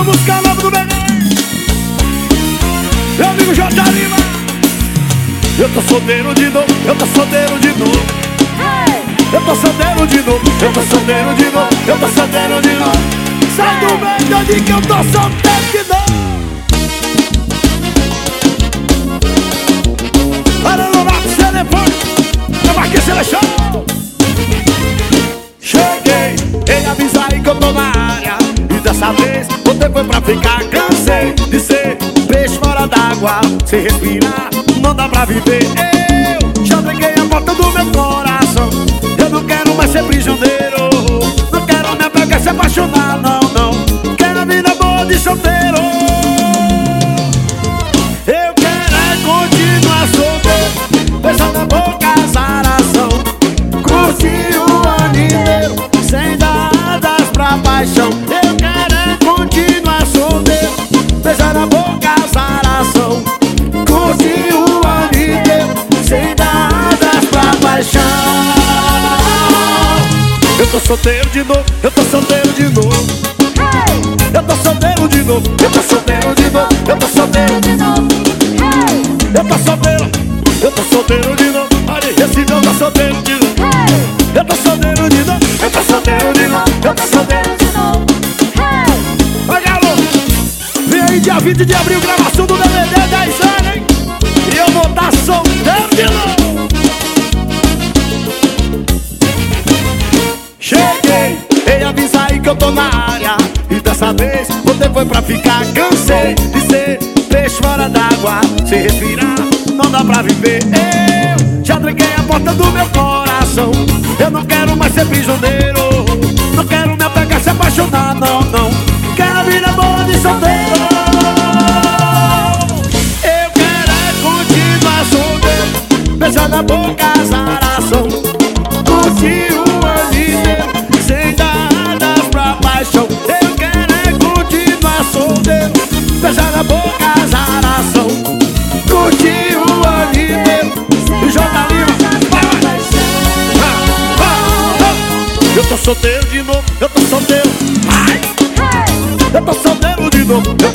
buscar o nome do bebê. Meu amigo J. Lima. Eu tô solteiro de novo, eu tô solteiro de novo. Eu tô solteiro de novo, eu tô solteiro de novo, eu tô solteiro de novo. Sai do meio de que eu tô solteiro de novo. Olha no lado, telefone, eu marquei seleção. Cheguei, em avisar aí que eu tô na área. E dessa vez, botei foi pra ficar. Cansei de ser peixe fora d'água. Sem respirar, não dá pra viver. Eu já tranquei a porta do meu coração. Eu não quero mais ser prisioneiro. Não quero me apegar, se apaixonar, não, não. Quero a vida boa de solteiro. Eu quero é continuar solteiro. Beijar na boca, azaração. Curtir o ano inteiro, sem dar asas pra paixão. Eu quero é continuar solteiro. Beijar na boca, azaração. Curtir o ano inteiro, sem dar asas pra paixão. Eu tô solteiro de novo, eu tô solteiro de novo. Eu tô solteiro de novo, eu tô solteiro de novo, eu tô solteiro de novo. Eu tô solteiro, eu tô solteiro de novo. Olha esse não tá solteiro de novo. Eu tô solteiro de novo, eu tô solteiro de novo, eu tô solteiro de novo. Vai, garoto! Vem aí dia 20 de abril, gravação do DVD 10 anos, hein? E eu vou tá solteiro de novo. Cheguei, ei, avisa aí que eu tô na área. E dessa vez, botei foi pra ficar. Cansei de ser peixe fora d'água. Sem respirar, não dá pra viver. Eu já tranquei a porta do meu coração. Eu não quero mais ser prisioneiro. Não quero me apegar, se apaixonar, não, não. Quero a vida boa de solteiro. Eu quero é continuar solteiro. Beijar na boca, azaração. Curtir o ano inteiro, sem dar asas pra paixão. Eu quero é continuar solteiro. Beijar na boca, azaração. Curtir o ano inteiro. E J. Lima. Eu tô solteiro de novo, eu tô solteiro. Ai. Eu tô solteiro de novo,